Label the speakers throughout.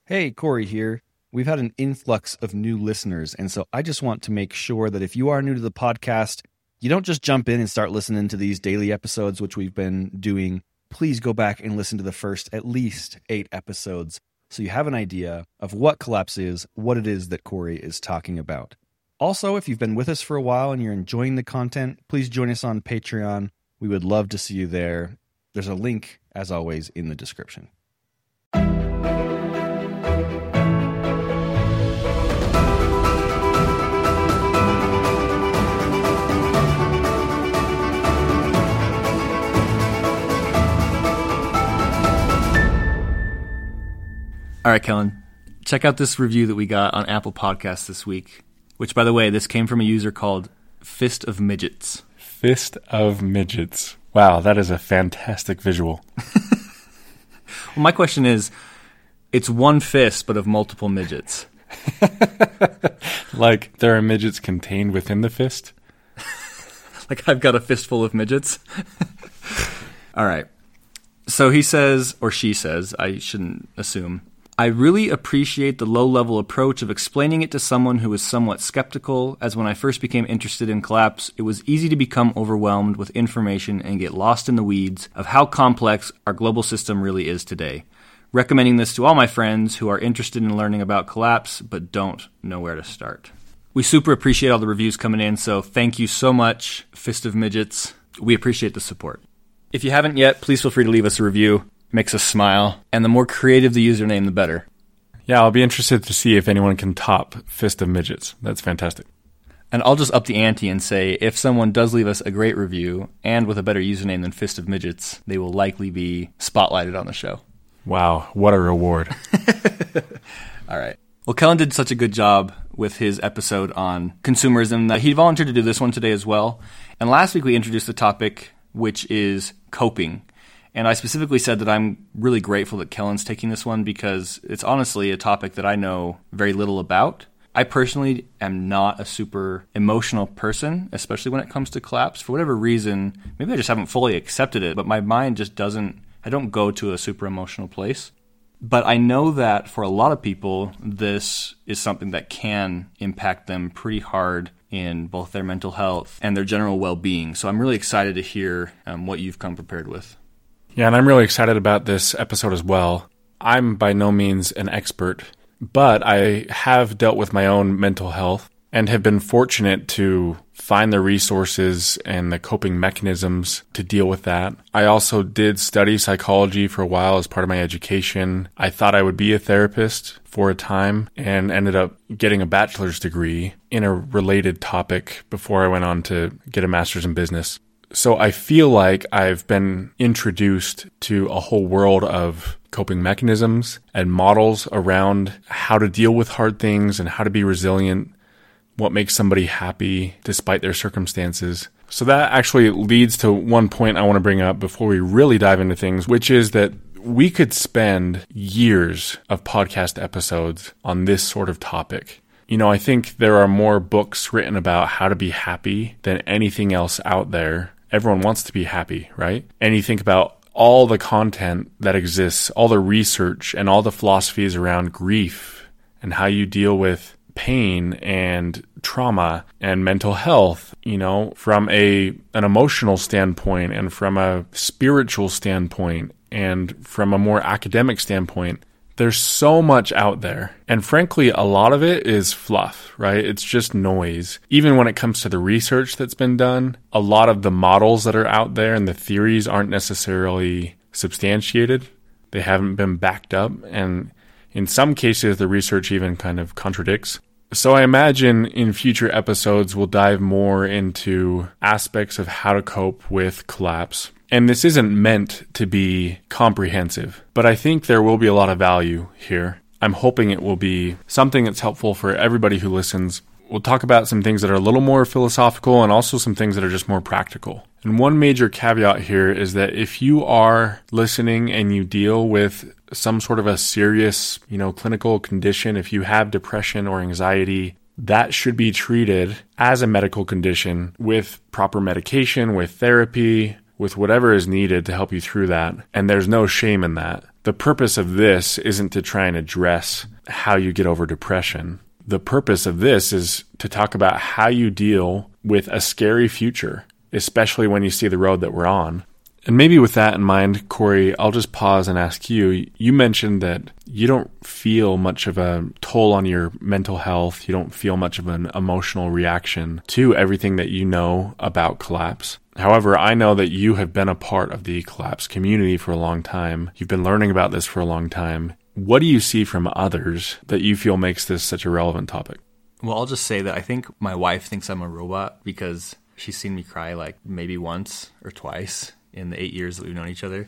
Speaker 1: Hey, Corey here. We've had an influx of new listeners, and so I just want to make sure that if you are new to the podcast, you don't just jump in and start listening to these daily episodes, which we've been doing. Please go back and listen to the first at least 8 episodes so you have an idea of what Collapse is, what it is that Corey is talking about. Also, if you've been with us for a while and you're enjoying the content, please join us on Patreon. We would love to see you there. There's a link, as always, in the description.
Speaker 2: All right, Kellen, check out this review that we got on Apple Podcasts this week, which, by the way, this came from a user called Fist of Midgets.
Speaker 3: Fist of Midgets. Wow, that is a fantastic visual.
Speaker 2: Well, my question is, it's one fist, but of multiple midgets.
Speaker 3: Like there are midgets contained within the fist?
Speaker 2: Like I've got a fistful of midgets? All right. So he says, or she says, I shouldn't assume, I really appreciate the low-level approach of explaining it to someone who is somewhat skeptical, as when I first became interested in Collapse, it was easy to become overwhelmed with information and get lost in the weeds of how complex our global system really is today. Recommending this to all my friends who are interested in learning about Collapse, but don't know where to start. We super appreciate all the reviews coming in, so thank you so much, Fist of Midgets. We appreciate the support. If you haven't yet, please feel free to leave us a review. Makes us smile. And the more creative the username, the better.
Speaker 3: Yeah, I'll be interested to see if anyone can top Fist of Midgets. That's fantastic.
Speaker 2: And I'll just up the ante and say, if someone does leave us a great review, and with a better username than Fist of Midgets, they will likely be spotlighted on the show.
Speaker 3: Wow, what a reward.
Speaker 2: All right. Well, Kellen did such a good job with his episode on consumerism that he volunteered to do this one today as well. And last week we introduced the topic, which is coping. And I specifically said that I'm really grateful that Kellen's taking this one because it's honestly a topic that I know very little about. I personally am not a super emotional person, especially when it comes to Collapse. For whatever reason, maybe I just haven't fully accepted it, but my mind just I don't go to a super emotional place. But I know that for a lot of people, this is something that can impact them pretty hard in both their mental health and their general well-being. So I'm really excited to hear what you've come prepared with.
Speaker 3: Yeah, and I'm really excited about this episode as well. I'm by no means an expert, but I have dealt with my own mental health and have been fortunate to find the resources and the coping mechanisms to deal with that. I also did study psychology for a while as part of my education. I thought I would be a therapist for a time and ended up getting a bachelor's degree in a related topic before I went on to get a master's in business. So I feel like I've been introduced to a whole world of coping mechanisms and models around how to deal with hard things and how to be resilient, what makes somebody happy despite their circumstances. So that actually leads to one point I want to bring up before we really dive into things, which is that we could spend years of podcast episodes on this sort of topic. You know, I think there are more books written about how to be happy than anything else out there. Everyone wants to be happy, right? And you think about all the content that exists, all the research and all the philosophies around grief and how you deal with pain and trauma and mental health, you know, from an emotional standpoint and from a spiritual standpoint and from a more academic standpoint. There's so much out there. And frankly, a lot of it is fluff, right? It's just noise. Even when it comes to the research that's been done, a lot of the models that are out there and the theories aren't necessarily substantiated. They haven't been backed up. And in some cases, the research even kind of contradicts. So I imagine in future episodes, we'll dive more into aspects of how to cope with Collapse. And this isn't meant to be comprehensive, but I think there will be a lot of value here. I'm hoping it will be something that's helpful for everybody who listens. We'll talk about some things that are a little more philosophical and also some things that are just more practical. And one major caveat here is that if you are listening and you deal with some sort of a serious, clinical condition, if you have depression or anxiety, that should be treated as a medical condition with proper medication, with therapy, with whatever is needed to help you through that. And there's no shame in that. The purpose of this isn't to try and address how you get over depression. The purpose of this is to talk about how you deal with a scary future, especially when you see the road that we're on. And maybe with that in mind, Corey, I'll just pause and ask you. You mentioned that you don't feel much of a toll on your mental health. You don't feel much of an emotional reaction to everything that you know about Collapse. However, I know that you have been a part of the Collapse community for a long time. You've been learning about this for a long time. What do you see from others that you feel makes this such a relevant topic?
Speaker 2: Well, I'll just say that I think my wife thinks I'm a robot because she's seen me cry like maybe once or twice in the 8 years that we've known each other.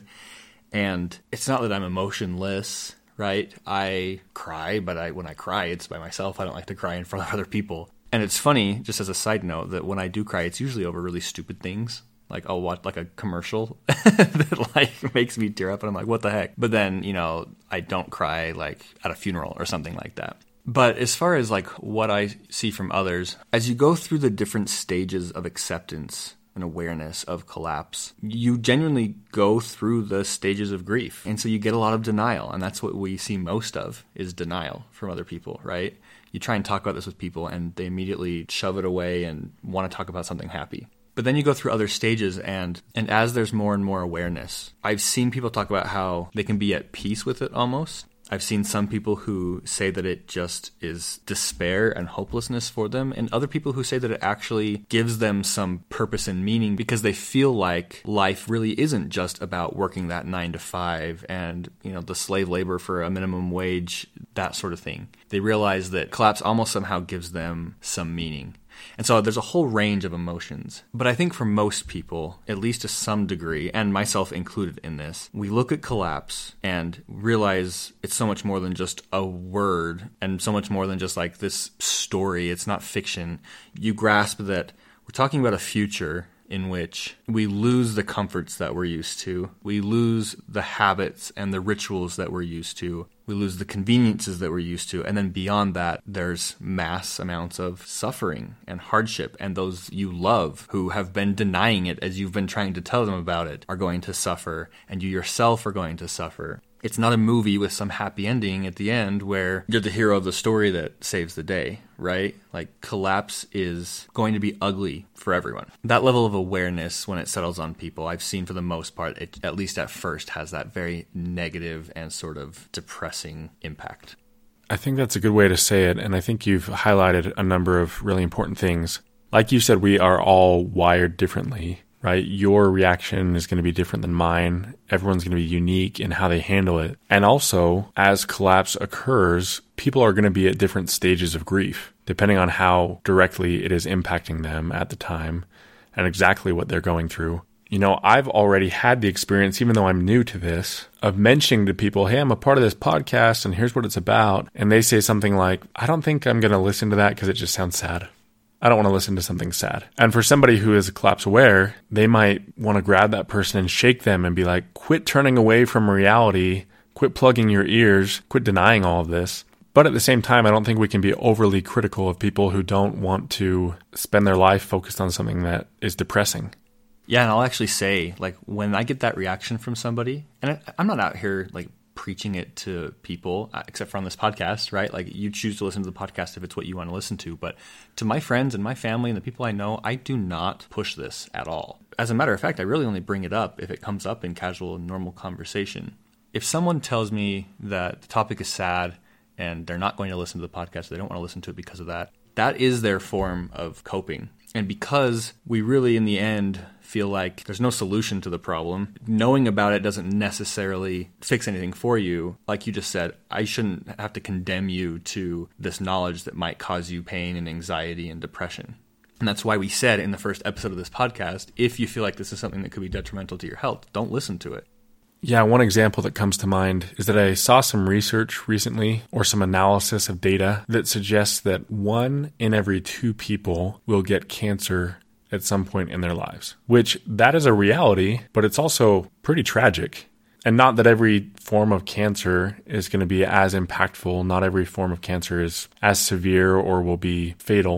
Speaker 2: And it's not that I'm emotionless, right? I cry, but when I cry, it's by myself. I don't like to cry in front of other people. And it's funny, just as a side note, that when I do cry, it's usually over really stupid things. Like I'll watch like a commercial that like makes me tear up and I'm like, what the heck? But then, I don't cry like at a funeral or something like that. But as far as like what I see from others, as you go through the different stages of acceptance and awareness of collapse, you genuinely go through the stages of grief. And so you get a lot of denial. And that's what we see most of is denial from other people, right? You try and talk about this with people and they immediately shove it away and want to talk about something happy. But then you go through other stages and as there's more and more awareness, I've seen people talk about how they can be at peace with it almost. I've seen some people who say that it just is despair and hopelessness for them, and other people who say that it actually gives them some purpose and meaning because they feel like life really isn't just about working that 9 to 5 and, the slave labor for a minimum wage, that sort of thing. They realize that collapse almost somehow gives them some meaning. And so there's a whole range of emotions. But I think for most people, at least to some degree, and myself included in this, we look at collapse and realize it's so much more than just a word and so much more than just like this story. It's not fiction. You grasp that we're talking about a future in which we lose the comforts that we're used to. We lose the habits and the rituals that we're used to. We lose the conveniences that we're used to. And then beyond that, there's mass amounts of suffering and hardship. And those you love who have been denying it as you've been trying to tell them about it are going to suffer. And you yourself are going to suffer. It's not a movie with some happy ending at the end where you're the hero of the story that saves the day, right? Like collapse is going to be ugly for everyone. That level of awareness when it settles on people, I've seen for the most part, it, at least at first, has that very negative and sort of depressing impact.
Speaker 3: I think that's a good way to say it, and I think you've highlighted a number of really important things. Like you said, we are all wired differently. Right? Your reaction is going to be different than mine. Everyone's going to be unique in how they handle it. And also, as collapse occurs, people are going to be at different stages of grief, depending on how directly it is impacting them at the time and exactly what they're going through. I've already had the experience, even though I'm new to this, of mentioning to people, hey, I'm a part of this podcast and here's what it's about. And they say something like, I don't think I'm going to listen to that because it just sounds sad. I don't want to listen to something sad. And for somebody who is collapse aware, they might want to grab that person and shake them and be like, quit turning away from reality, quit plugging your ears, quit denying all of this. But at the same time, I don't think we can be overly critical of people who don't want to spend their life focused on something that is depressing.
Speaker 2: Yeah, and I'll actually say, like, when I get that reaction from somebody, and I'm not out here, like, preaching it to people, except for on this podcast, right? Like you choose to listen to the podcast if it's what you want to listen to. But to my friends and my family and the people I know, I do not push this at all. As a matter of fact, I really only bring it up if it comes up in casual and normal conversation. If someone tells me that the topic is sad and they're not going to listen to the podcast, they don't want to listen to it because of that, that is their form of coping. And because we really, in the end, feel like there's no solution to the problem, knowing about it doesn't necessarily fix anything for you. Like you just said, I shouldn't have to condemn you to this knowledge that might cause you pain and anxiety and depression. And that's why we said in the first episode of this podcast, if you feel like this is something that could be detrimental to your health, don't listen to it.
Speaker 3: Yeah, one example that comes to mind is that I saw some research recently or some analysis of data that suggests that 1 in every 2 people will get cancer at some point in their lives, which that is a reality, but it's also pretty tragic. And not that every form of cancer is going to be as impactful. Not every form of cancer is as severe or will be fatal.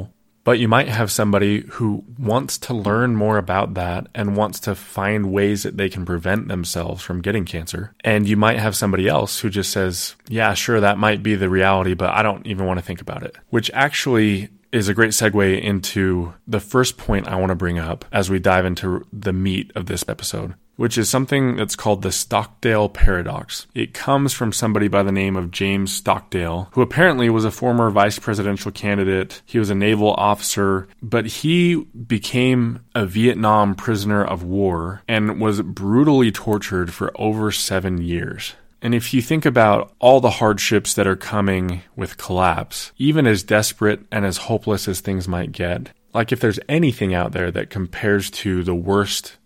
Speaker 3: But you might have somebody who wants to learn more about that and wants to find ways that they can prevent themselves from getting cancer. And you might have somebody else who just says, yeah, sure, that might be the reality, but I don't even want to think about it. Which actually is a great segue into the first point I want to bring up as we dive into the meat of this episode, which is something that's called the Stockdale paradox. It comes from somebody by the name of James Stockdale, who apparently was a former vice presidential candidate. He was a naval officer, but he became a Vietnam prisoner of war and was brutally tortured for over 7 years. And if you think about all the hardships that are coming with collapse, even as desperate and as hopeless as things might get, like if there's anything out there that compares to the worst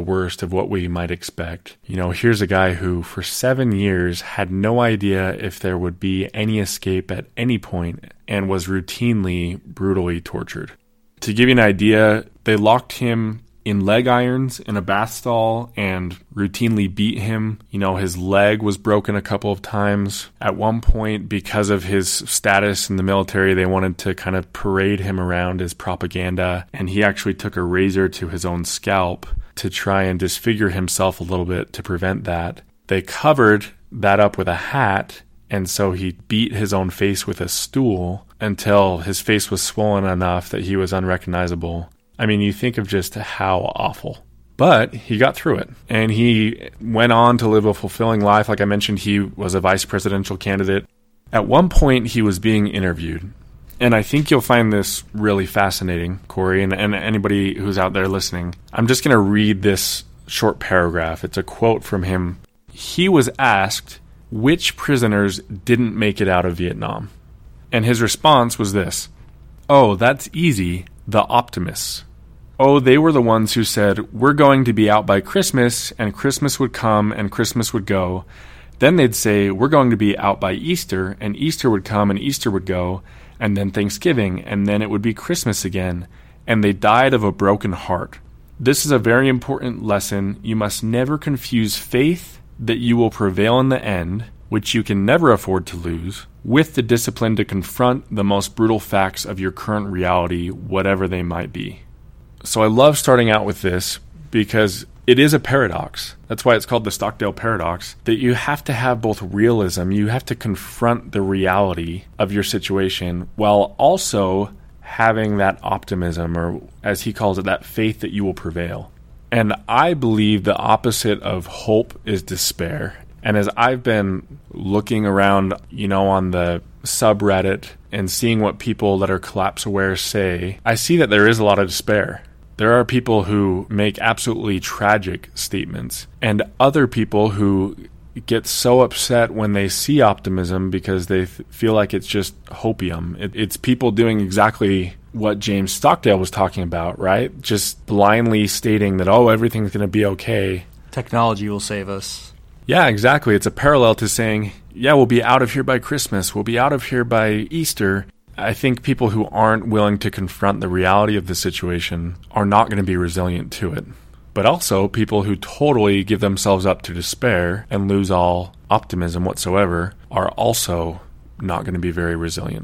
Speaker 3: of what we might expect. Here's a guy who for 7 years had no idea if there would be any escape at any point and was routinely brutally tortured. To give you an idea, they locked him in leg irons in a bath stall and routinely beat him. His leg was broken a couple of times. At one point, because of his status in the military, they wanted to kind of parade him around as propaganda, and he actually took a razor to his own scalp to try and disfigure himself a little bit to prevent that. They covered that up with a hat, and so he beat his own face with a stool until his face was swollen enough that he was unrecognizable. I mean, you think of just how awful. But he got through it, and he went on to live a fulfilling life. Like I mentioned, he was a vice presidential candidate. At one point, he was being interviewed. And I think you'll find this really fascinating, Corey, and anybody who's out there listening. I'm just going to read this short paragraph. It's a quote from him. He was asked which prisoners didn't make it out of Vietnam. And his response was this: "Oh, that's easy, the optimists. Oh, they were the ones who said, we're going to be out by Christmas, and Christmas would come and Christmas would go. Then they'd say, we're going to be out by Easter, and Easter would come and Easter would go, and then Thanksgiving, and then it would be Christmas again. And they died of a broken heart. This is a very important lesson. You must never confuse faith that you will prevail in the end, which you can never afford to lose, with the discipline to confront the most brutal facts of your current reality, whatever they might be." So I love starting out with this because it is a paradox. That's why it's called the Stockdale paradox, that you have to have both realism, you have to confront the reality of your situation, while also having that optimism, or as he calls it, that faith that you will prevail. And I believe the opposite of hope is despair. And as I've been looking around, on the subreddit and seeing what people that are collapse aware say, I see that there is a lot of despair. There are people who make absolutely tragic statements, and other people who get so upset when they see optimism because they feel like it's just hopium. It's people doing exactly what James Stockdale was talking about, right? Just blindly stating that, oh, everything's going to be okay.
Speaker 2: Technology will save us.
Speaker 3: Yeah, exactly. It's a parallel to saying, yeah, we'll be out of here by Christmas. We'll be out of here by Easter. I think people who aren't willing to confront the reality of the situation are not going to be resilient to it. But also, people who totally give themselves up to despair and lose all optimism whatsoever are also not going to be very resilient.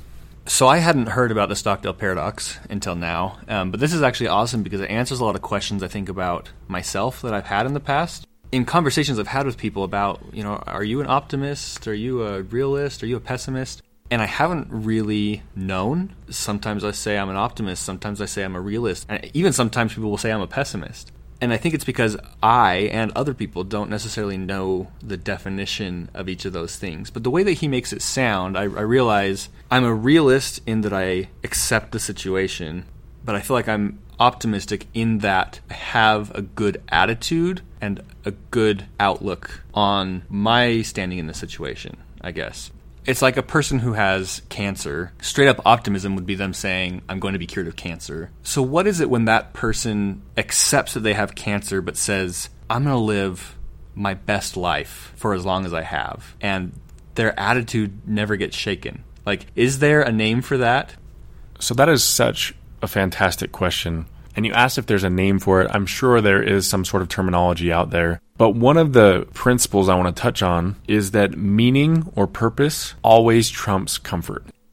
Speaker 2: So I hadn't heard about the Stockdale paradox until now, but this is actually awesome because it answers a lot of questions I think about myself that I've had in the past. In conversations I've had with people about, are you an optimist? Are you a realist? Are you a pessimist? And I haven't really known. Sometimes I say I'm an optimist. Sometimes I say I'm a realist. And even sometimes people will say I'm a pessimist. And I think it's because I and other people don't necessarily know the definition of each of those things. But the way that he makes it sound, I realize I'm a realist in that I accept the situation, but I feel like I'm optimistic in that I have a good attitude and a good outlook on my standing in the situation, I guess. It's like a person who has cancer. Straight up optimism would be them saying, I'm going to be cured of cancer. So what is it when that person accepts that they have cancer but says, I'm going to live my best life for as long as I have, and their attitude never gets shaken? Like, is there a name for that?
Speaker 3: So that is such a fantastic question. And you asked if there's a name for it. I'm sure there is some sort of terminology out there. But one of the principles I want to touch on is that meaning or purpose always trumps comfort.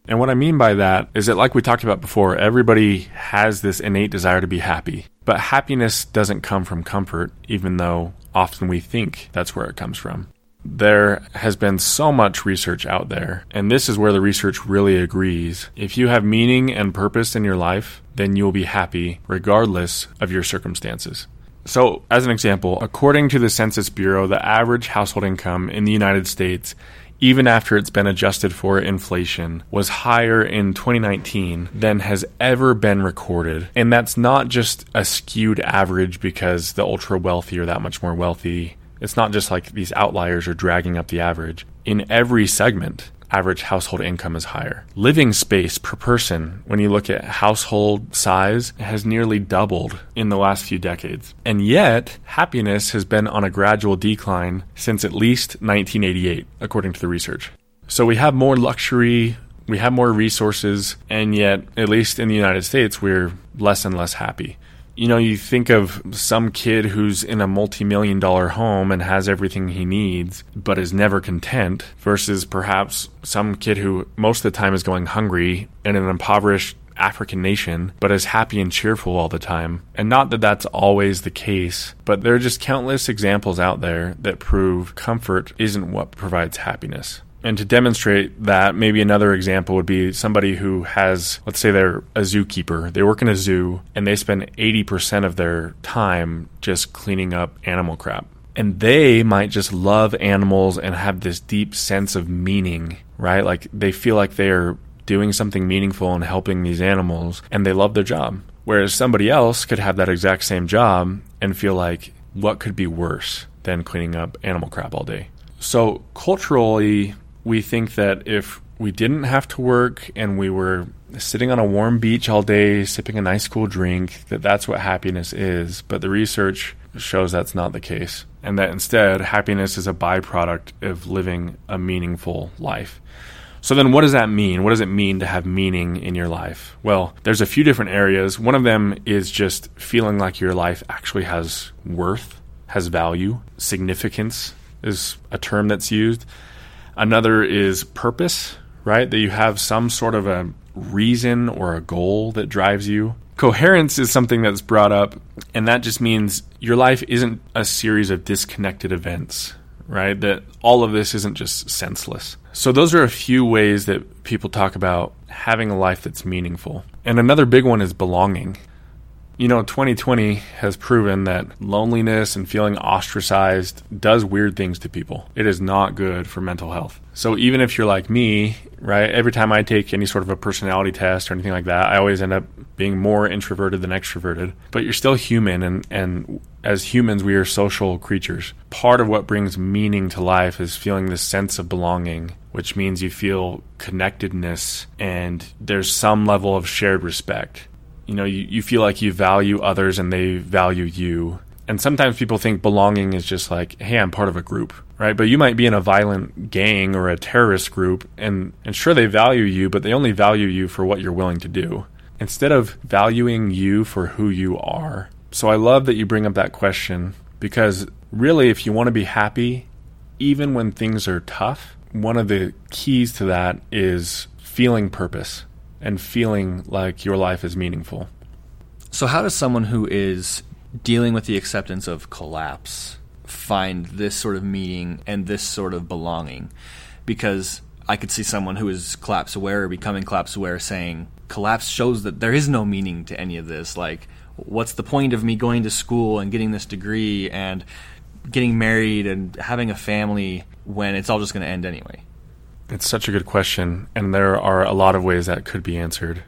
Speaker 3: And what I mean by that is that, like we talked about before, everybody has this innate desire to be happy. But happiness doesn't come from comfort, even though often we think that's where it comes from. There has been so much research out there, and this is where the research really agrees. If you have meaning and purpose in your life, then you'll be happy regardless of your circumstances. So, as an example, according to the Census Bureau, the average household income in the United States, even after it's been adjusted for inflation, was higher in 2019 than has ever been recorded. And that's not just a skewed average because the ultra wealthy are that much more wealthy. It's not just like these outliers are dragging up the average. In every segment, average household income is higher. Living space per person, when you look at household size, has nearly doubled in the last few decades. And yet, happiness has been on a gradual decline since at least 1988, according to the research. So we have more luxury, we have more resources, and yet, at least in the United States, we're less and less happy. You know, you think of some kid who's in a multi-million-dollar home and has everything he needs, but is never content, versus perhaps some kid who most of the time is going hungry in an impoverished African nation, but is happy and cheerful all the time. And not that that's always the case, but there are just countless examples out there that prove comfort isn't what provides happiness. And to demonstrate that, maybe another example would be somebody who has, let's say they're a zookeeper. They work in a zoo and they spend 80% of their time just cleaning up animal crap. And they might just love animals and have this deep sense of meaning, right? Like they feel like they're doing something meaningful and helping these animals, and they love their job. Whereas somebody else could have that exact same job and feel like, what could be worse than cleaning up animal crap all day? So culturally, we think that if we didn't have to work and we were sitting on a warm beach all day, sipping a nice cool drink, that's what happiness is. But the research shows that's not the case. And that instead, happiness is a byproduct of living a meaningful life. So then what does that mean? What does it mean to have meaning in your life? Well, there's a few different areas. One of them is just feeling like your life actually has worth, has value. Significance is a term that's used. Another is purpose, right? That you have some sort of a reason or a goal that drives you. Coherence is something that's brought up, and that just means your life isn't a series of disconnected events, right? That all of this isn't just senseless. So those are a few ways that people talk about having a life that's meaningful. And another big one is belonging. You know, 2020 has proven that loneliness and feeling ostracized does weird things to people. It is not good for mental health. So even if you're like me, right, every time I take any sort of a personality test or anything like that, I always end up being more introverted than extroverted. But you're still human, and as humans, we are social creatures. Part of what brings meaning to life is feeling this sense of belonging, which means you feel connectedness and there's some level of shared respect. You know, you feel like you value others and they value you. And sometimes people think belonging is just like, hey, I'm part of a group, right? But you might be in a violent gang or a terrorist group, and sure, they value you, but they only value you for what you're willing to do, instead of valuing you for who you are. So I love that you bring up that question, because really, if you want to be happy, even when things are tough, one of the keys to that is feeling purpose and feeling like your life is meaningful.
Speaker 2: So how does someone who is dealing with the acceptance of collapse find this sort of meaning and this sort of belonging? Because I could see someone who is collapse aware or becoming collapse aware saying, collapse shows that there is no meaning to any of this. Like, what's the point of me going to school and getting this degree and getting married and having a family when it's all just going to end anyway?
Speaker 3: It's such a good question, and there are a lot of ways that could be answered.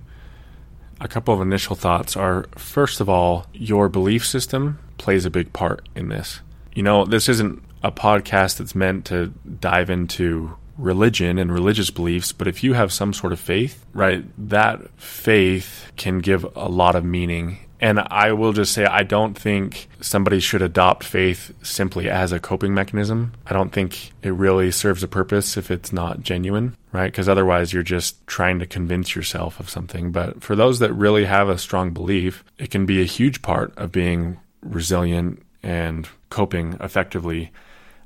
Speaker 3: A couple of initial thoughts are, first of all, your belief system plays a big part in this. You know, this isn't a podcast that's meant to dive into religion and religious beliefs, but if you have some sort of faith, right, that faith can give a lot of meaning. And I will just say, I don't think somebody should adopt faith simply as a coping mechanism. I don't think it really serves a purpose if it's not genuine, right? Because otherwise you're just trying to convince yourself of something. But for those that really have a strong belief, it can be a huge part of being resilient and coping effectively.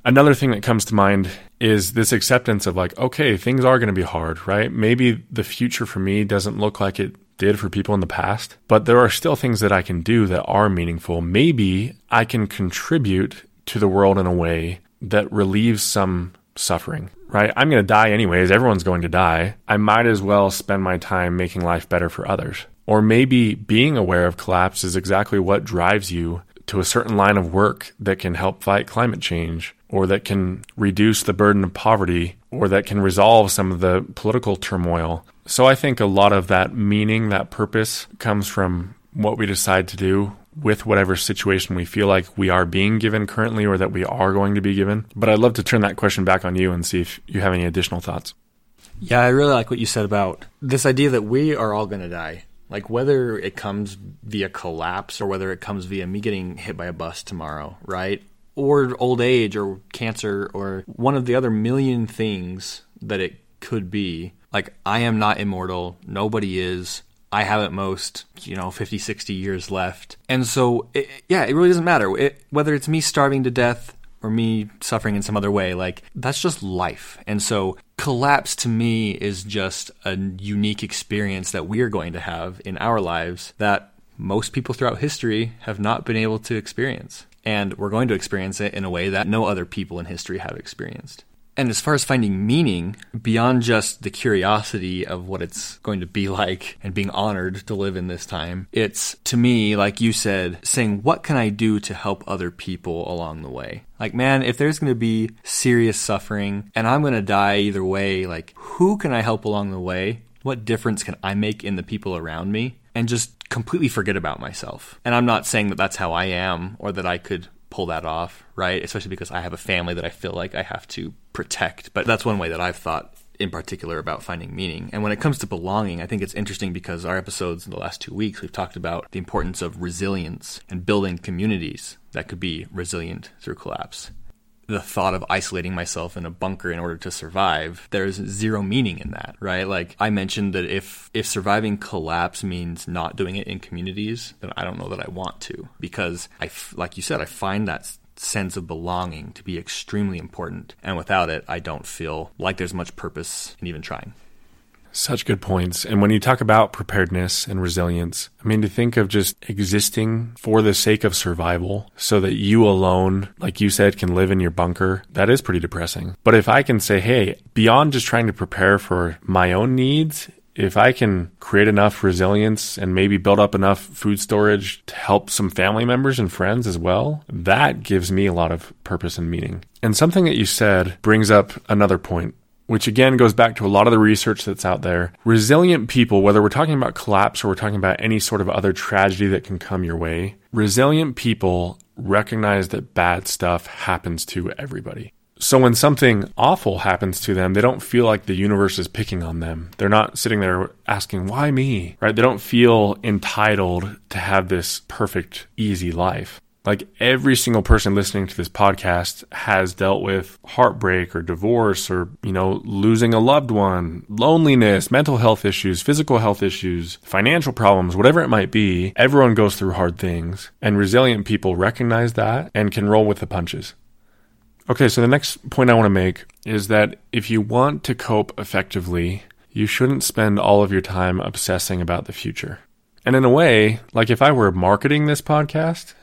Speaker 3: Another thing that comes to mind is this acceptance of like, okay, things are going to be hard, right? Maybe the future for me doesn't look like it did for people in the past, but there are still things that I can do that are meaningful. Maybe I can contribute to the world in a way that relieves some suffering, right? I'm going to die anyways. Everyone's going to die. I might as well spend my time making life better for others. Or maybe being aware of collapse is exactly what drives you to a certain line of work that can help fight climate change, or that can reduce the burden of poverty, or that can resolve some of the political turmoil. So I think a lot of that meaning, that purpose, comes from what we decide to do with whatever situation we feel like we are being given currently, or that we are going to be given. But I'd love to turn that question back on you and see if you have any additional thoughts.
Speaker 2: Yeah, I really like what you said about this idea that we are all going to die. Like whether it comes via collapse or whether it comes via me getting hit by a bus tomorrow, right? Or old age or cancer or one of the other million things that it could be. Like, I am not immortal. Nobody is. I have at most, 50, 60 years left. And so, it really doesn't matter. Whether it's me starving to death or me suffering in some other way, like, that's just life. And so collapse to me is just a unique experience that we're going to have in our lives that most people throughout history have not been able to experience. And we're going to experience it in a way that no other people in history have experienced. And as far as finding meaning, beyond just the curiosity of what it's going to be like and being honored to live in this time, it's, to me, like you said, saying, what can I do to help other people along the way? Like, man, if there's going to be serious suffering and I'm going to die either way, like, who can I help along the way? What difference can I make in the people around me? And just completely forget about myself. And I'm not saying that that's how I am or that I could pull that off, right? Especially because I have a family that I feel like I have to protect. But that's one way that I've thought in particular about finding meaning. And when it comes to belonging, I think it's interesting because our episodes in the last 2 weeks, we've talked about the importance of resilience and building communities that could be resilient through collapse. The thought of isolating myself in a bunker in order to survive, there's zero meaning in that, right? Like I mentioned that if surviving collapse means not doing it in communities, then I don't know that I want to, because like you said, I find that sense of belonging to be extremely important. And without it, I don't feel like there's much purpose in even trying.
Speaker 3: Such good points. And when you talk about preparedness and resilience, I mean, to think of just existing for the sake of survival so that you alone, like you said, can live in your bunker, that is pretty depressing. But if I can say, hey, beyond just trying to prepare for my own needs, if I can create enough resilience and maybe build up enough food storage to help some family members and friends as well, that gives me a lot of purpose and meaning. And something that you said brings up another point, which again goes back to a lot of the research that's out there. Resilient people, whether we're talking about collapse or we're talking about any sort of other tragedy that can come your way, resilient people recognize that bad stuff happens to everybody. So when something awful happens to them, they don't feel like the universe is picking on them. They're not sitting there asking, why me? Right? They don't feel entitled to have this perfect, easy life. Like every single person listening to this podcast has dealt with heartbreak or divorce or, losing a loved one, loneliness, mental health issues, physical health issues, financial problems, whatever it might be. Everyone goes through hard things, and resilient people recognize that and can roll with the punches. Okay, so the next point I want to make is that if you want to cope effectively, you shouldn't spend all of your time obsessing about the future. And in a way, like if I were marketing this podcast,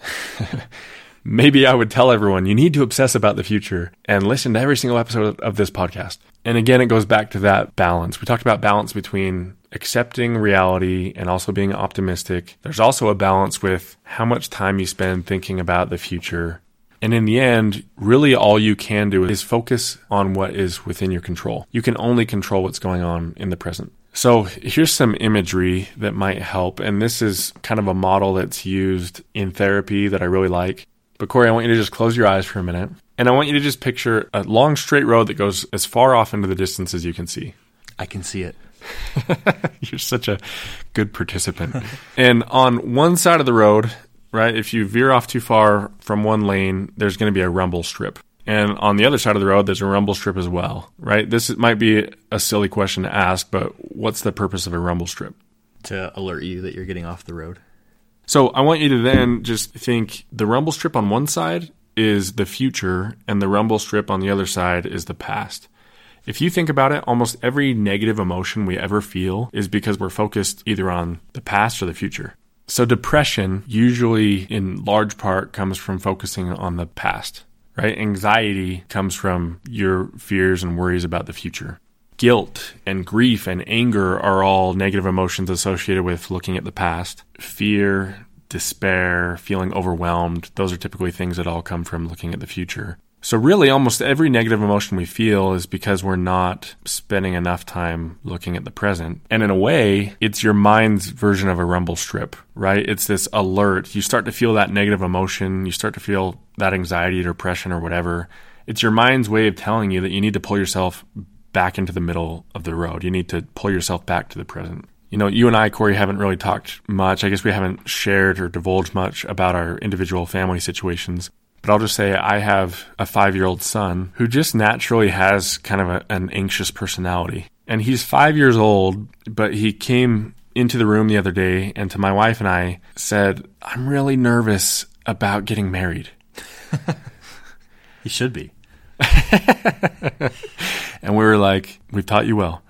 Speaker 3: maybe I would tell everyone, you need to obsess about the future and listen to every single episode of this podcast. And again, it goes back to that balance. We talked about balance between accepting reality and also being optimistic. There's also a balance with how much time you spend thinking about the future. And in the end, really all you can do is focus on what is within your control. You can only control what's going on in the present. So here's some imagery that might help. And this is kind of a model that's used in therapy that I really like. But Corey, I want you to just close your eyes for a minute. And I want you to just picture a long straight road that goes as far off into the distance as you can see.
Speaker 2: I can see it.
Speaker 3: You're such a good participant. And on one side of the road, right, if you veer off too far from one lane, there's going to be a rumble strip. And on the other side of the road, there's a rumble strip as well, right? This might be a silly question to ask, but what's the purpose of a rumble strip?
Speaker 2: To alert you that you're getting off the road.
Speaker 3: So I want you to then just think the rumble strip on one side is the future, and the rumble strip on the other side is the past. If you think about it, almost every negative emotion we ever feel is because we're focused either on the past or the future. So depression usually in large part comes from focusing on the past, right? Anxiety comes from your fears and worries about the future. Guilt and grief and anger are all negative emotions associated with looking at the past. Fear, despair, feeling overwhelmed, those are typically things that all come from looking at the future. So really, almost every negative emotion we feel is because we're not spending enough time looking at the present. And in a way, it's your mind's version of a rumble strip, right? It's this alert. You start to feel that negative emotion. You start to feel that anxiety, depression, or whatever. It's your mind's way of telling you that you need to pull yourself back into the middle of the road. You need to pull yourself back to the present. You know, you and I, Corey, haven't really talked much. I guess we haven't shared or divulged much about our individual family situations. But I'll just say I have a 5-year-old son who just naturally has kind of an anxious personality. And he's 5 years old, but he came into the room the other day and to my wife and I said, "I'm really nervous about getting married."
Speaker 2: He should be.
Speaker 3: And we were like, "We've taught you well."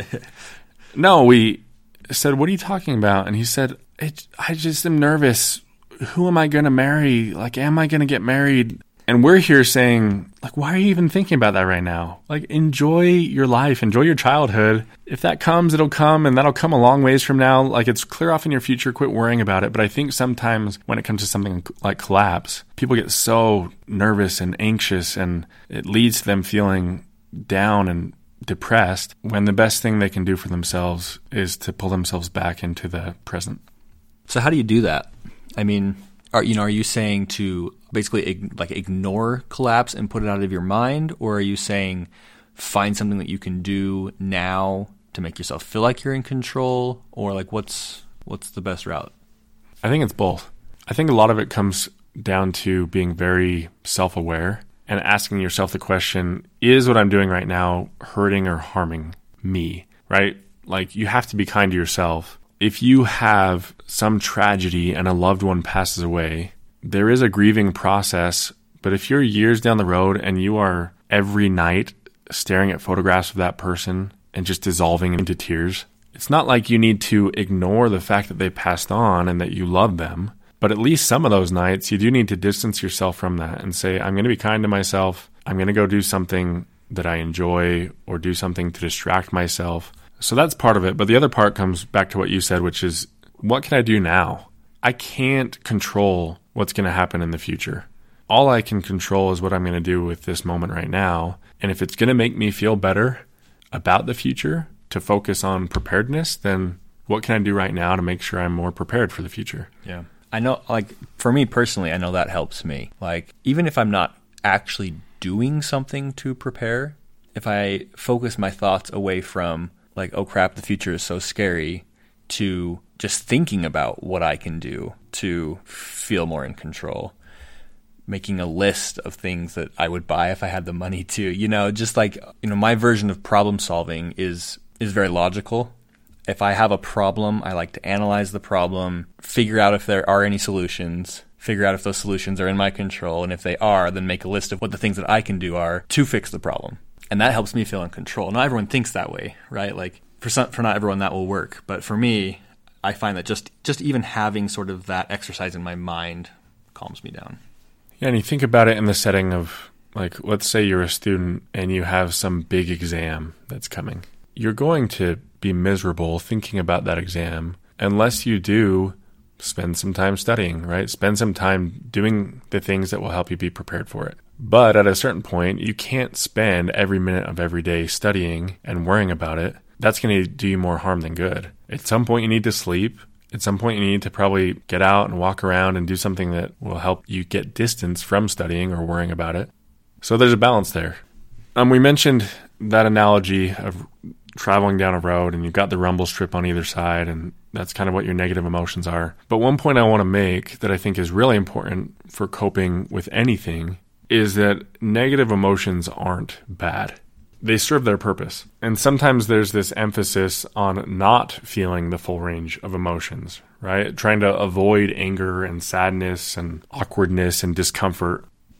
Speaker 3: No, we said, "What are you talking about?" And he said, "I just am nervous. Who am I going to marry? Like, am I going to get married?" And we're here saying, like, why are you even thinking about that right now? Like, enjoy your life, enjoy your childhood. If that comes, it'll come, and that'll come a long ways from now. Like, it's clear off in your future. Quit worrying about it. But I think sometimes when it comes to something like collapse, people get so nervous and anxious, and it leads to them feeling down and depressed when the best thing they can do for themselves is to pull themselves back into the present.
Speaker 2: So how do you do that? I mean, are you saying to basically ignore collapse and put it out of your mind, or are you saying find something that you can do now to make yourself feel like you're in control, or like what's the best route?
Speaker 3: I think it's both. I think a lot of it comes down to being very self-aware and asking yourself the question, is what I'm doing right now hurting or harming me, right? Like, you have to be kind to yourself. If you have some tragedy and a loved one passes away, there is a grieving process. But if you're years down the road and you are every night staring at photographs of that person and just dissolving into tears, it's not like you need to ignore the fact that they passed on and that you love them. But at least some of those nights, you do need to distance yourself from that and say, I'm going to be kind to myself. I'm going to go do something that I enjoy or do something to distract myself. So that's part of it. But the other part comes back to what you said, which is, what can I do now? I can't control what's going to happen in the future. All I can control is what I'm going to do with this moment right now. And if it's going to make me feel better about the future, to focus on preparedness, then what can I do right now to make sure I'm more prepared for the future?
Speaker 2: Yeah. I know, like, for me personally, I know that helps me. Like, even if I'm not actually doing something to prepare, if I focus my thoughts away from like, oh crap, the future is so scary, to just thinking about what I can do to feel more in control. Making a list of things that I would buy if I had the money to, just like, my version of problem solving is very logical. If I have a problem, I like to analyze the problem, figure out if there are any solutions, figure out if those solutions are in my control, and if they are, then make a list of what the things that I can do are to fix the problem. And that helps me feel in control. Not everyone thinks that way, right? Like for not everyone that will work. But for me, I find that just even having sort of that exercise in my mind calms me down.
Speaker 3: Yeah, and you think about it in the setting of, like, let's say you're a student and you have some big exam that's coming. You're going to be miserable thinking about that exam unless you do spend some time studying, right? Spend some time doing the things that will help you be prepared for it. But at a certain point, you can't spend every minute of every day studying and worrying about it. That's going to do you more harm than good. At some point, you need to sleep. At some point, you need to probably get out and walk around and do something that will help you get distance from studying or worrying about it. So there's a balance there. We mentioned that analogy of traveling down a road and you've got the rumble strip on either side, and that's kind of what your negative emotions are. But one point I want to make that I think is really important for coping with anything is that negative emotions aren't bad. They serve their purpose. And sometimes there's this emphasis on not feeling the full range of emotions, right? Trying to avoid anger and sadness and awkwardness and discomfort.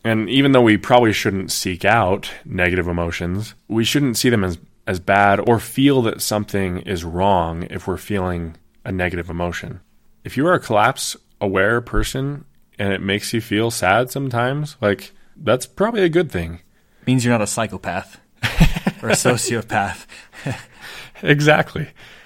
Speaker 3: And even though we probably shouldn't seek out negative emotions, we shouldn't see them as bad or feel that something is wrong if we're feeling a negative emotion. If you are a collapse-aware person and it makes you feel sad sometimes, like, that's probably a good thing.
Speaker 2: Means you're not a psychopath or a sociopath.
Speaker 3: Exactly.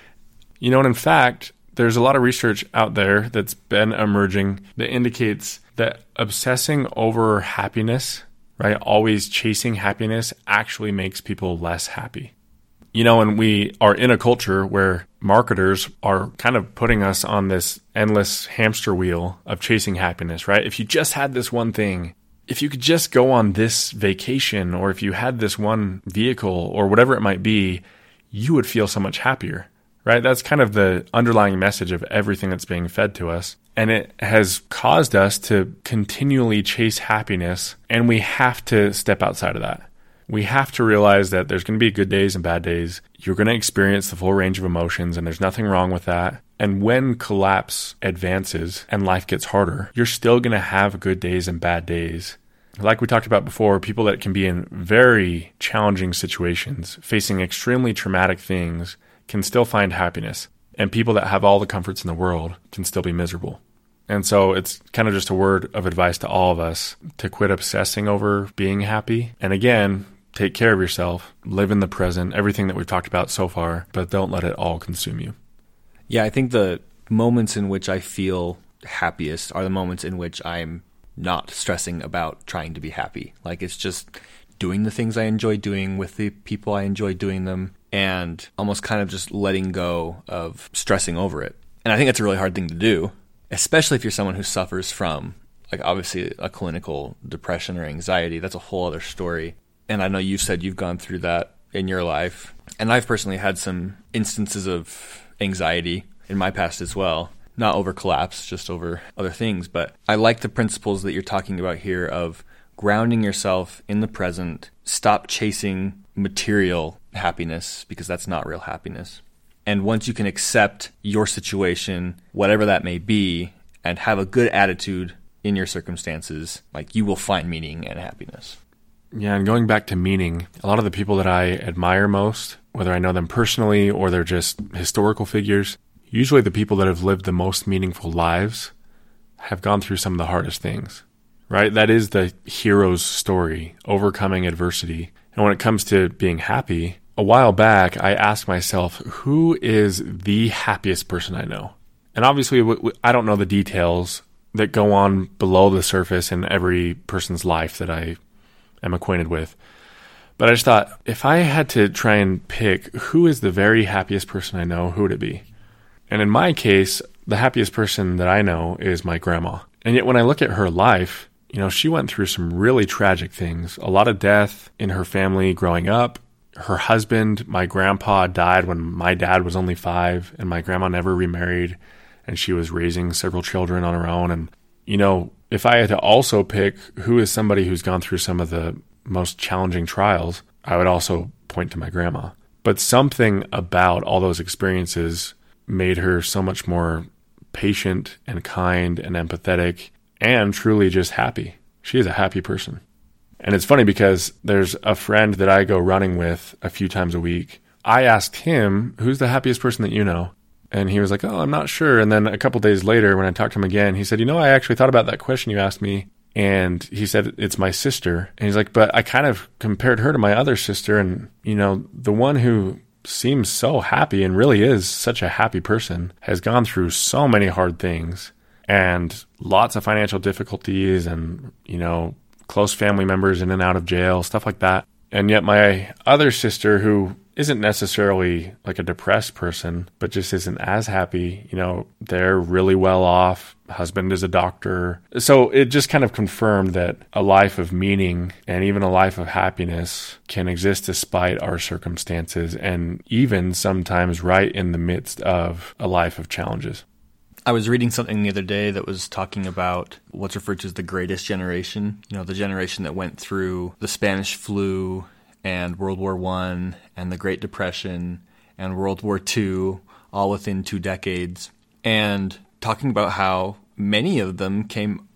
Speaker 3: You know, and in fact, there's a lot of research out there that's been emerging that indicates that obsessing over happiness, right, always chasing happiness, actually makes people less happy. You know, and we are in a culture where marketers are kind of putting us on this endless hamster wheel of chasing happiness, right? If you just had this one thing, if you could just go on this vacation, or if you had this one vehicle or whatever it might be, you would feel so much happier, right? That's kind of the underlying message of everything that's being fed to us. And it has caused us to continually chase happiness, and we have to step outside of that. We have to realize that there's going to be good days and bad days. You're going to experience the full range of emotions, and there's nothing wrong with that. And when collapse advances and life gets harder, you're still going to have good days and bad days. Like we talked about before, people that can be in very challenging situations, facing extremely traumatic things, can still find happiness. And people that have all the comforts in the world can still be miserable. And so it's kind of just a word of advice to all of us to quit obsessing over being happy. And again, take care of yourself, live in the present, everything that we've talked about so far, but don't let it all consume you.
Speaker 2: Yeah, I think the moments in which I feel happiest are the moments in which I'm not stressing about trying to be happy. Like, it's just doing the things I enjoy doing with the people I enjoy doing them, and almost kind of just letting go of stressing over it. And I think that's a really hard thing to do, especially if you're someone who suffers from, like, obviously a clinical depression or anxiety. That's a whole other story. And I know you've said you've gone through that in your life. And I've personally had some instances of anxiety in my past as well. Not over collapse, just over other things. But I like the principles that you're talking about here of grounding yourself in the present. Stop chasing material happiness, because that's not real happiness. And once you can accept your situation, whatever that may be, and have a good attitude in your circumstances, like, you will find meaning and happiness.
Speaker 3: Yeah, and going back to meaning, a lot of the people that I admire most, whether I know them personally or they're just historical figures, usually the people that have lived the most meaningful lives have gone through some of the hardest things, right? That is the hero's story, overcoming adversity. And when it comes to being happy, a while back, I asked myself, who is the happiest person I know? And obviously, I don't know the details that go on below the surface in every person's life that I am acquainted with. But I just thought, if I had to try and pick who is the very happiest person I know, who would it be? And in my case, the happiest person that I know is my grandma. And yet when I look at her life, you know, she went through some really tragic things. A lot of death in her family growing up. Her husband, my grandpa, died when my dad was only 5, and my grandma never remarried, and she was raising several children on her own. And, you know, if I had to also pick who is somebody who's gone through some of the most challenging trials, I would also point to my grandma. But something about all those experiences made her so much more patient and kind and empathetic and truly just happy. She is a happy person. And it's funny because there's a friend that I go running with a few times a week. I asked him, who's the happiest person that you know? And he was like, oh, I'm not sure. And then a couple days later, when I talked to him again, he said, you know, I actually thought about that question you asked me. And he said, it's my sister. And he's like, but I kind of compared her to my other sister. And, you know, the one who seems so happy and really is such a happy person has gone through so many hard things and lots of financial difficulties and, you know, close family members in and out of jail, stuff like that. And yet my other sister, who isn't necessarily like a depressed person, but just isn't as happy, you know, they're really well off. Husband is a doctor. So it just kind of confirmed that a life of meaning and even a life of happiness can exist despite our circumstances, and even sometimes right in the midst of a life of challenges.
Speaker 2: I was reading something the other day that was talking about what's referred to as the greatest generation. You know, the generation that went through the Spanish flu and World War I and the Great Depression and World War II, all within 2 decades. And talking about how many of them came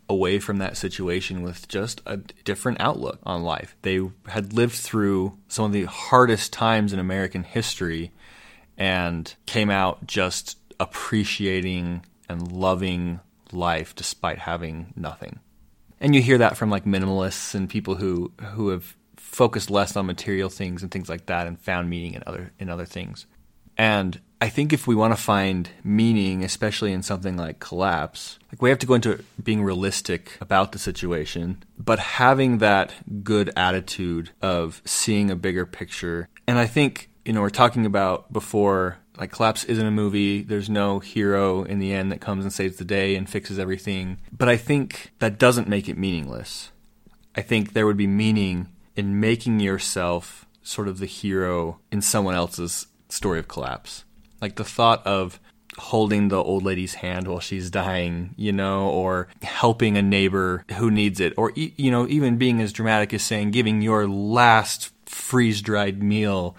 Speaker 2: away from that situation with just a different outlook on life. They had lived through some of the hardest times in American history and came out just appreciating and loving life despite having nothing. And you hear that from like minimalists and people who have focused less on material things and things like that and found meaning in other things. And I think if we want to find meaning, especially in something like Collapse, like we have to go into being realistic about the situation, but having that good attitude of seeing a bigger picture. And I think, we're talking about before, like Collapse isn't a movie. There's no hero in the end that comes and saves the day and fixes everything. But I think that doesn't make it meaningless. I think there would be meaning in making yourself sort of the hero in someone else's story of collapse. Like the thought of holding the old lady's hand while she's dying, or helping a neighbor who needs it, or, even being as dramatic as saying giving your last freeze-dried meal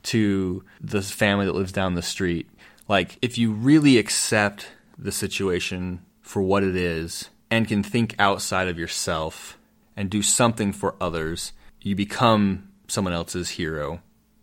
Speaker 2: to the family that lives down the street. Like, if you really accept the situation for what it is and can think outside of yourself and do something for others, you become someone else's hero.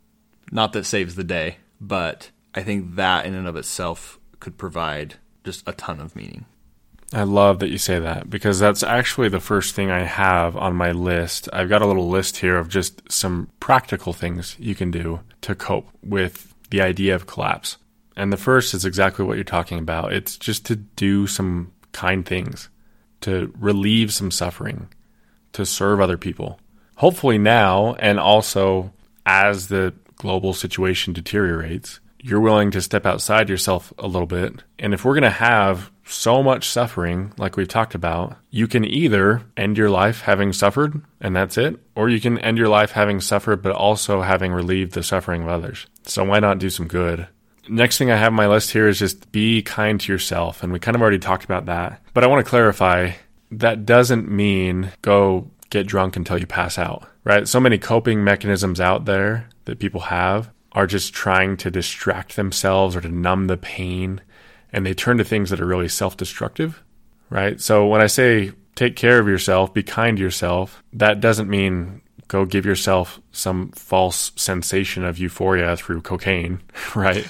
Speaker 2: Not that saves the day, but I think that in and of itself could provide just a ton of meaning.
Speaker 3: I love that you say that, because that's actually the first thing I have on my list. I've got a little list here of just some practical things you can do to cope with the idea of collapse. And the first is exactly what you're talking about. It's just to do some kind things, to relieve some suffering, to serve other people. Hopefully now, and also as the global situation deteriorates, you're willing to step outside yourself a little bit. And if we're going to have so much suffering, like we've talked about, you can either end your life having suffered, and that's it, or you can end your life having suffered, but also having relieved the suffering of others. So why not do some good? Next thing I have on my list here is just be kind to yourself. And we kind of already talked about that. But I want to clarify, that doesn't mean go get drunk until you pass out, right? So many coping mechanisms out there that people have are just trying to distract themselves or to numb the pain, and they turn to things that are really self-destructive, right? So when I say take care of yourself, be kind to yourself, that doesn't mean go give yourself some false sensation of euphoria through cocaine, right?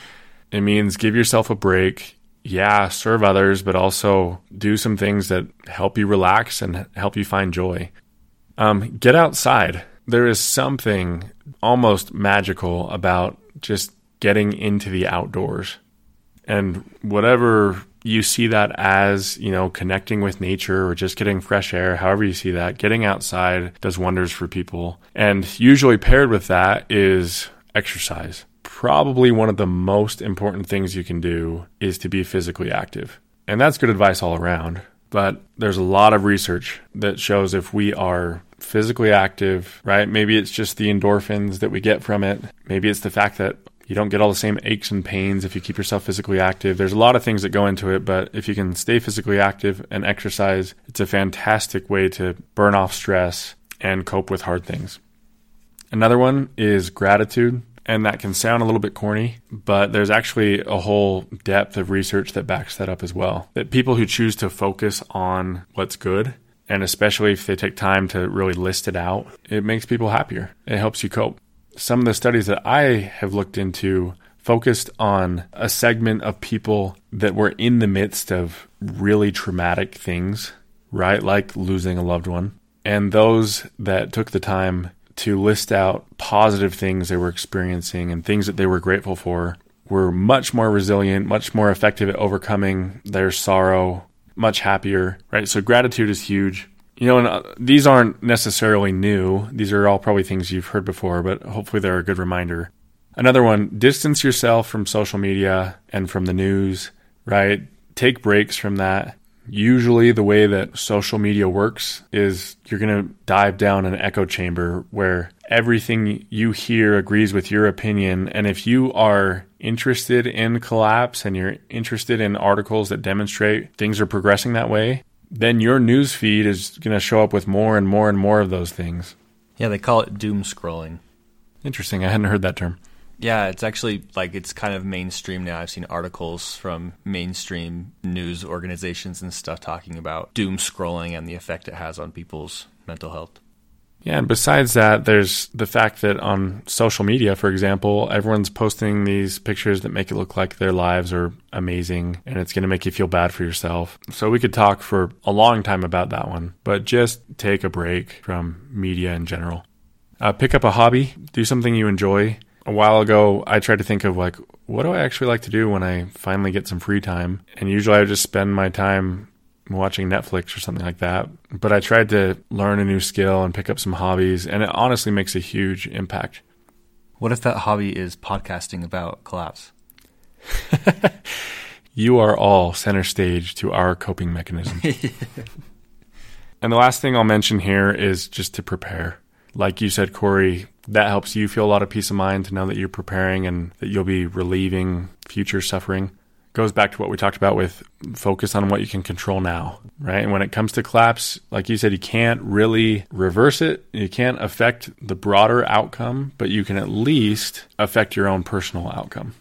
Speaker 3: It means give yourself a break. Yeah, serve others, but also do some things that help you relax and help you find joy. Get outside. There is something almost magical about just getting into the outdoors. And whatever you see that as, connecting with nature or just getting fresh air, however you see that, getting outside does wonders for people. And usually paired with that is exercise. Probably one of the most important things you can do is to be physically active. And that's good advice all around. But there's a lot of research that shows if we are physically active, right? Maybe it's just the endorphins that we get from it. Maybe it's the fact that you don't get all the same aches and pains if you keep yourself physically active. There's a lot of things that go into it, but if you can stay physically active and exercise, it's a fantastic way to burn off stress and cope with hard things. Another one is gratitude. And that can sound a little bit corny, but there's actually a whole depth of research that backs that up as well. That people who choose to focus on what's good, and especially if they take time to really list it out, it makes people happier. It helps you cope. Some of the studies that I have looked into focused on a segment of people that were in the midst of really traumatic things, right? Like losing a loved one. And those that took the time to list out positive things they were experiencing and things that they were grateful for were much more resilient, much more effective at overcoming their sorrow, much happier, right? So gratitude is huge. And these aren't necessarily new. These are all probably things you've heard before, but hopefully they're a good reminder. Another one, distance yourself from social media and from the news, right? Take breaks from that. Usually the way that social media works is you're going to dive down an echo chamber where everything you hear agrees with your opinion. And if you are interested in collapse and you're interested in articles that demonstrate things are progressing that way, then your news feed is going to show up with more and more and more of those things.
Speaker 2: Yeah, they call it doom scrolling.
Speaker 3: Interesting. I hadn't heard that term.
Speaker 2: Yeah, it's actually like it's kind of mainstream now. I've seen articles from mainstream news organizations and stuff talking about doom scrolling and the effect it has on people's mental health.
Speaker 3: Yeah, and besides that, there's the fact that on social media, for example, everyone's posting these pictures that make it look like their lives are amazing, and it's going to make you feel bad for yourself. So we could talk for a long time about that one, but just take a break from media in general. Pick up a hobby, do something you enjoy. A while ago, I tried to think of like, what do I actually like to do when I finally get some free time? And usually I would just spend my time watching Netflix or something like that. But I tried to learn a new skill and pick up some hobbies, and it honestly makes a huge impact.
Speaker 2: What if that hobby is podcasting about collapse?
Speaker 3: You are all center stage to our coping mechanism. And the last thing I'll mention here is just to prepare. Like you said, Corey, that helps you feel a lot of peace of mind to know that you're preparing and that you'll be relieving future suffering. Goes back to what we talked about with focus on what you can control now, right? And when it comes to collapse, like you said, you can't really reverse it. You can't affect the broader outcome, but you can at least affect your own personal outcome.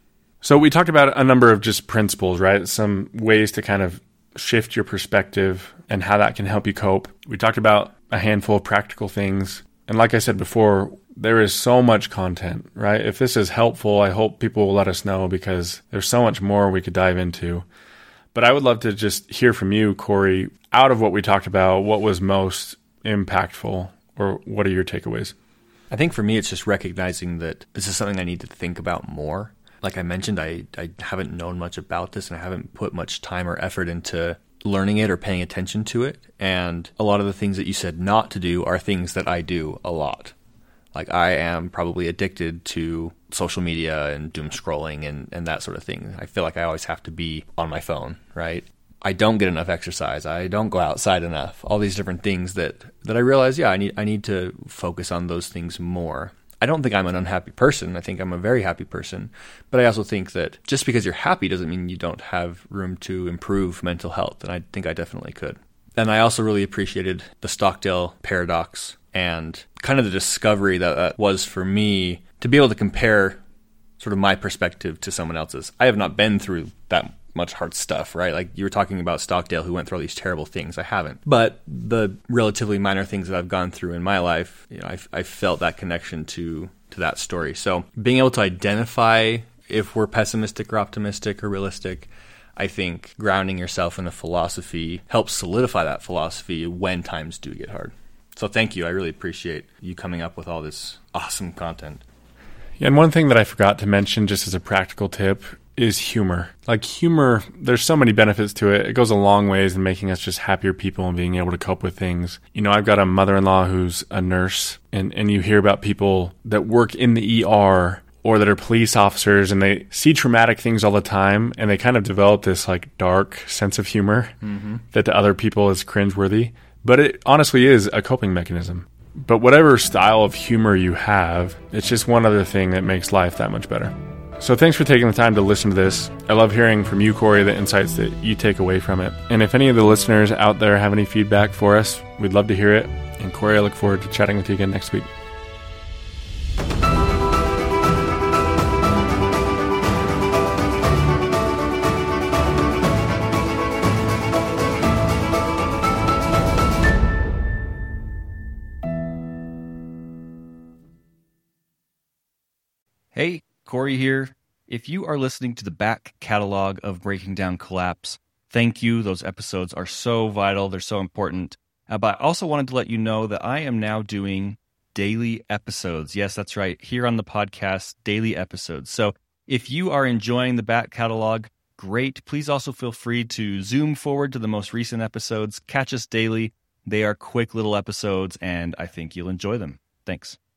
Speaker 3: So we talked about a number of just principles, right? Some ways to kind of shift your perspective and how that can help you cope. We talked about a handful of practical things. And like I said before, there is so much content, right? If this is helpful, I hope people will let us know because there's so much more we could dive into. But I would love to just hear from you, Corey, out of what we talked about, what was most impactful, or what are your takeaways?
Speaker 2: I think for me, it's just recognizing that this is something I need to think about more. Like I mentioned, I haven't known much about this and I haven't put much time or effort into learning it or paying attention to it. And a lot of the things that you said not to do are things that I do a lot. Like I am probably addicted to social media and doom scrolling and that sort of thing. I feel like I always have to be on my phone, right? I don't get enough exercise. I don't go outside enough. All these different things that I realize, I need to focus on those things more. I don't think I'm an unhappy person. I think I'm a very happy person. But I also think that just because you're happy doesn't mean you don't have room to improve mental health. And I think I definitely could. And I also really appreciated the Stockdale paradox and kind of the discovery that was for me to be able to compare sort of my perspective to someone else's. I have not been through that much hard stuff, right? Like you were talking about Stockdale who went through all these terrible things. I haven't. But the relatively minor things that I've gone through in my life, I felt that connection to that story. So being able to identify if we're pessimistic or optimistic or realistic, I think grounding yourself in a philosophy helps solidify that philosophy when times do get hard. So thank you. I really appreciate you coming up with all this awesome content.
Speaker 3: Yeah, and one thing that I forgot to mention just as a practical tip is humor. Like humor, there's so many benefits to it. It goes a long ways in making us just happier people and being able to cope with things. I've got a mother-in-law who's a nurse, and you hear about people that work in the ER or that are police officers, and they see traumatic things all the time, and they kind of develop this like dark sense of humor that to other people is cringeworthy. But it honestly is a coping mechanism. But whatever style of humor you have, it's just one other thing that makes life that much better. So thanks for taking the time to listen to this. I love hearing from you, Corey, the insights that you take away from it. And if any of the listeners out there have any feedback for us, we'd love to hear it. And Corey, I look forward to chatting with you again next week.
Speaker 1: Hey, Corey here. If you are listening to the back catalog of Breaking Down Collapse, thank you. Those episodes are so vital. They're so important. But I also wanted to let you know that I am now doing daily episodes. Yes, that's right. Here on the podcast, daily episodes. So if you are enjoying the back catalog, great. Please also feel free to zoom forward to the most recent episodes. Catch us daily. They are quick little episodes, and I think you'll enjoy them. Thanks.